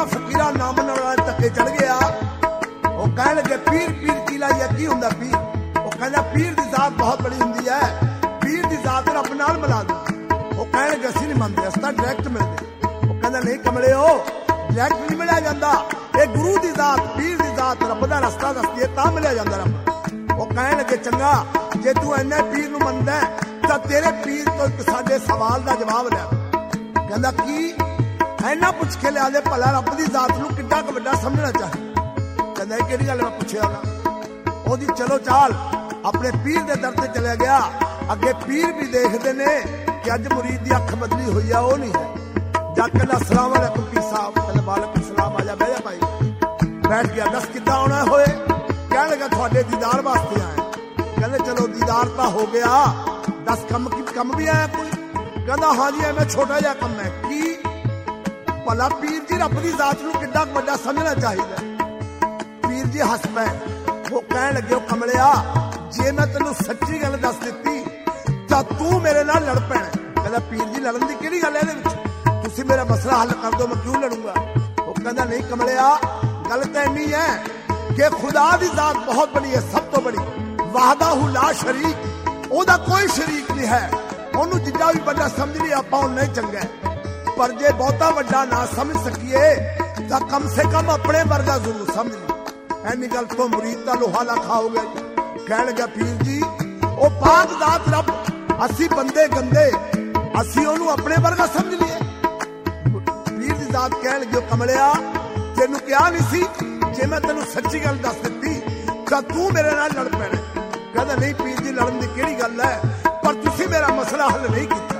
फकीरा नाम धक्के चढ़ गया। वो कह लगे पीर पीर की लाइए की हुंदा पीर। वो कहना पीर की जात बहुत बड़ी हुंदी है, पीर की जात रब नाल मिला दो। वो कह लगे असं नहीं मनते, अस तां डायरैक्ट मिलते। वो कहना नहीं कमले हो, डायरैक्ट नहीं मिलिया जाता, ये गुरु की जात पीर की जात रब का रस्ता दसदी है तां मिलिया जाता रब। वो कह लगे चंगा जे तू इन्ने पीर नूं मनदा तां तेरे पीर तो एक साडे सवाल का जवाब लै। कहंदा की इन्ना पुछ के लिया दे भला रब की जात नूं किड्डा क वड्डा समझना चाहिए। कहंदा किहड़ी गल मैं पुछया ना। ओदी चलो चाल अपने पीर दे दर ते चलिया गया। अगे पीर भी देखते ने कि अज मुरीद की अख बदली हुई है, वो नहीं है। जाके कहना अस्सलाम वालेकुम पीर साहब। कहंदा वालेकुम सलाम, आ जा बह जा भाई। बैठ गया। दस किद्दां आउणा होए? कहण लगा तुहाडे दीदार वास्ते आए। कहंदे चलो दीदार तां हो गया, दस कम भी आया कोई? कहंदा हाँ जी मैं छोटा जिहा कम है। की भला पीर जी रब की जात नूं किड्डा वड्डा समझना चाहिए? पीर जी हस पे। वो कह लगे कमलिया जे मैं तेनों सच्ची गल दस दी तां तू मेरे नाल लड़ पैना। कहंदा पीर जी लड़न की किहड़ी गल है इहदे विच? तुसीं मेरा मसला हल कर दो, मैं क्यों लड़ूंगा? वो कहंदा नहीं कमलिया गल तां इन्नी है कि खुदा की जात बहुत बड़ी है, सब तो बड़ी, वाहदाहु ला शरीक, ओदा कोई शरीक नहीं है। ओनू जिद्दा भी बड़ा समझ लिया आपां उन्ना ही चंगा है, पर जे बहुता वड्डा ना समझ सकीए तां कम से कम अपने वर्गा जरूर समझ ली। ऐनी गल तो मुरीद का लोहा ला खाओगे। कह लगा पीर जी ओ पाक जात रब, असी बंदे गंदे, असी ओनू अपने वर्गा समझ लिए। पीर दी जात कह लगे कमलिया तेनू क्या नहीं सी, जे मैं तेनू सच्ची गल दस दी तां तू मेरे नाल लड़ पैना। कहंदा नहीं पीर जी लड़न दी किहड़ी गल है, पर तुसी मेरा मसला हल नहीं किया।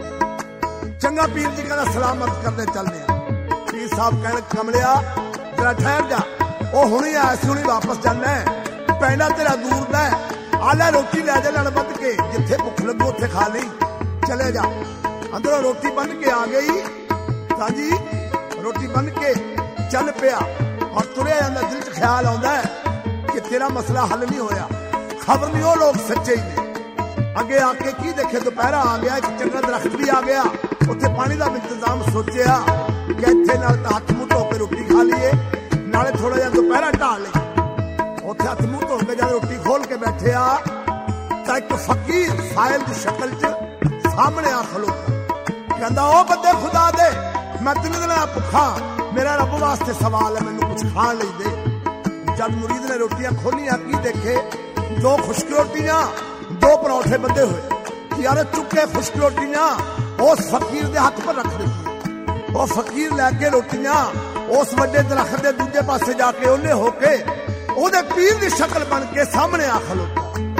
चंगा पीर जी कहंदा सलामत करने चलने। पीर साहब कहण कमलिया जरा ठहर जा, ओ हुणी आया सी हुणी वापस जाना है, पैंडा तेरा दूर दा है, आला रोटी लै जा लड़ बद के, जिथे भुख लगो उत्थे खा ली, चले जा। अंदरों रोटी बन के आ गई। हाँ जी रोटी बन के चल पिया और तुरया जांदा। दिल च ख्याल आउंदा है कि तेरा मसला हल नहीं होया। खबर नहीं वो लोग सच्चे ही ने। अगे आके की देखे दोपहरा आ गया, एक चंगा दरख्त भी आ गया, उत्थे पानी का इंतजाम सोचा कि इत्थे नाल तां हत्थ मुंह धो के रोटी खा लीए, नाले थोड़ा जिहा दोपहरा ढाल ली। उत्थे हत्थ मुंह धो के जद रोटी खोल के बैठे आ तां एक फकीर साहिल की शक्ल च सामने आ खलोता। कहंदा ओ बंदे खुदा दे, मैं 3 दिन भुखा, मेरा रब वास्ते सवाल है, मैनू कुछ खाण लई दे। जब मुरीद ने रोटियां खोलियां की देखे 2 खुश्क रोटियां 2 परौठे बंधे हुए। यार चुके खुश्क रोटियां उस फकीर के हाथ पर रख दी। वो फकीर लैके रोटियां उस वड्डे दरख्त के दूजे पासे जाके ओले होके ओदे पीर की शक्ल बन के सामने आ खलोता।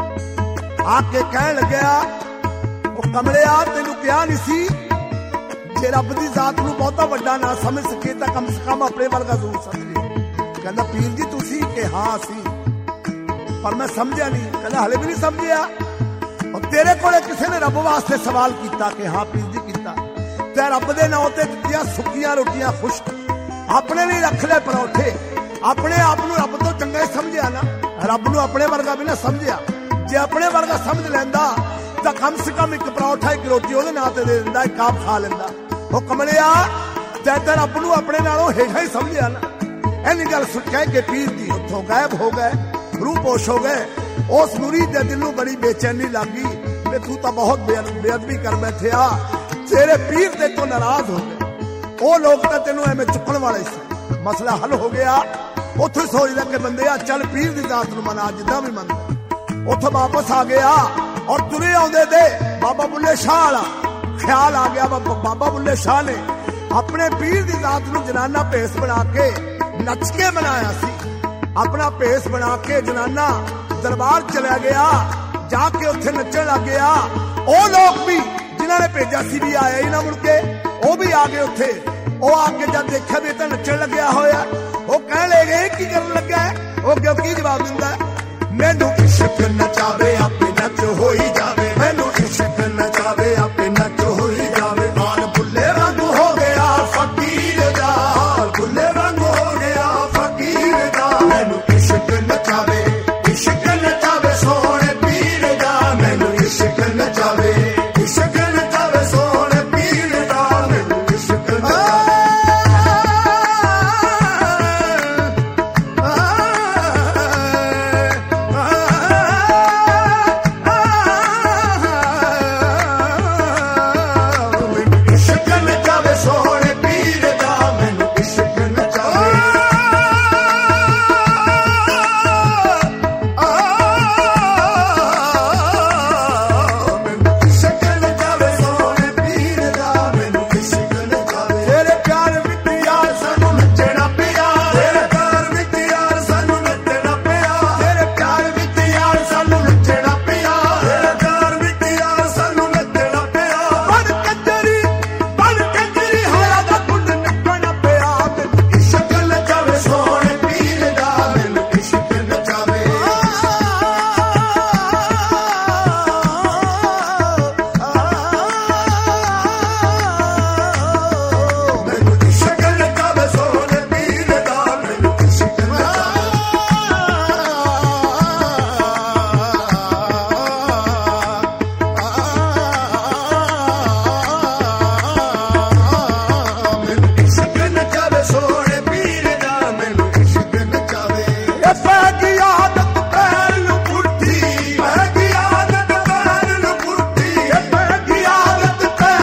आके कह लग्या ओ कमलिया तेनू क्या नहीं सी, जे रब की जात नूं बहुता वड्डा ना समझ सके तां कम से कम अपने वर्गा जरूर समझ ले। कहंदा पीर जी तुसी के हाँ सी, पर मैं समझा नहीं। कहंदा हले भी नहीं समझिया? और तेरे कोले किसी ने रब वास्ते सवाल किया कि हाँ पीर जी किया, ते रब दे नाम ते दित्तियां सुक्कियां रोटियां खुश्क, अपने लिए रख ले परौठे, अपने आप नूं रब तो चंगा ही समझिया ना, रब नूं अपने वर्गा भी ना समझिया। जे अपने वर्गा समझ लैंदा तां कम से कम एक परौठा एक रोटी ओहदे नाम ते दे दिंदा, एक आप खा लैंदा। ओ कमलिया ते रब नूं अपने नालों हेठा ही समझिया ना। इन्नी गल सुन के पीर जी उत्थों गायब हो गए, रूह पोश हो गए। उस मुरीद के दिल नूं बड़ी बेचैनी लगी कि तू तो बहुत बेअदबी कर बैठे आ, तेरे पीर ते तो नाराज हो गए। वो लोग तो तेनों एवं चुकन वाले सी। मसला हल हो गया। उत्थे सोचदा कि बंदे चल पीर की जात नूं मना जिद्दां भी मन। उत्थों वापस आ गया और तुरे आउंदे दे बाबा बुल्ले शाह वाला ख्याल आ गया। बाबा बुल्ले शाह ने अपने पीर की जात नूं जनाना भेस बना के नच के मनाया सी। अपना भेस बना के जनाना दरबार चला गया, जाके उत्थे नचन लग गया। वो लोग भी जिन्होंने भेजा सी भी आया ही ना मुड़ के, वो भी आ गए उत्थे। वो आके जब देखा भी तो नचन लग्या होया, वो कह ले गए की करन लग्या है। वो क्यों की जवाब दिंदा है, मैनू इश्क नचावे